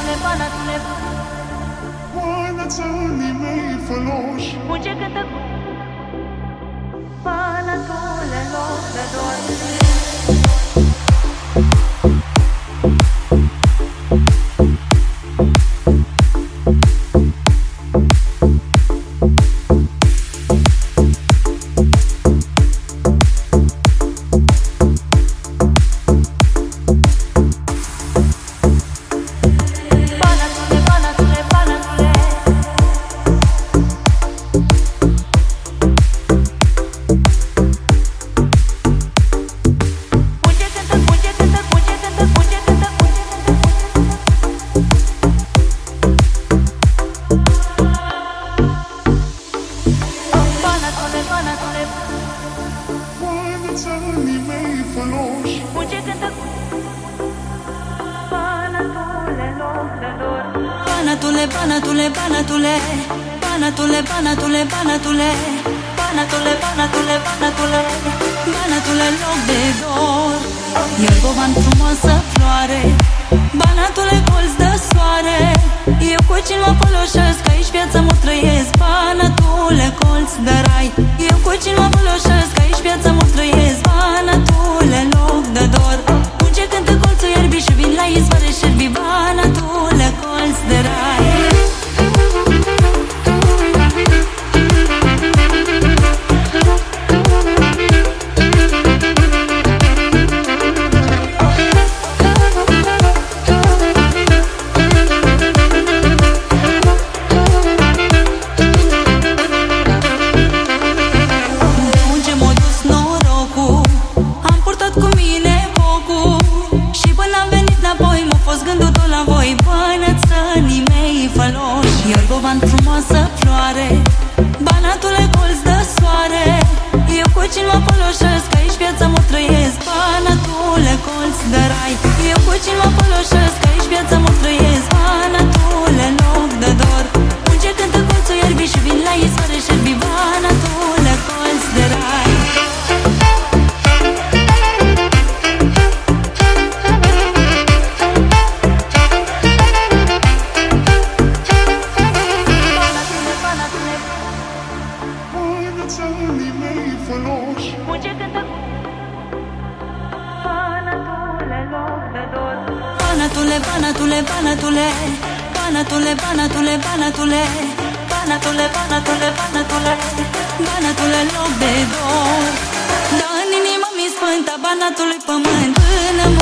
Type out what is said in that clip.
banatule Oana țării mei făloși Muge cântă banatule loc de dor Oana țării mei făloși Muge cântă banatule loc de dor Banatule, banatule, banatule Banatule, banatule, banatule Banatule, banatule, banatule Banatule, loc de dor Iorgovan, frumoasă floare Banatule, colț de soare Eu cu cine mă foloșesc Aici viața mă trăiesc Banatule, colț de rai Eu cu cine mă foloșesc Aici viața mă trăiesc Banatule, loc de dor Muge cântă colțul ierbii Și vin la izvoare șerbi Banatule, colț de rai Iorgovan, frumoasă floare Banatule, colț de soare Eu cu cine mă foloșesc Aici viața mă trăiesc Banatule, colț de rai Eu cu cine mă foloșesc Aici viața mă trăiesc Banatule, loc de dor Muge cântă colțul ierbii Și vin la izvoare șerbi Banatule, colț de rai țării mei făloși Muge cântă banatule loc de dor Banatule, banatule, banatule Banatule, banatule, banatule Banatule, banatule, banatule Banatule, loc de dor Da în inima mi sfânta Banatului pământ Până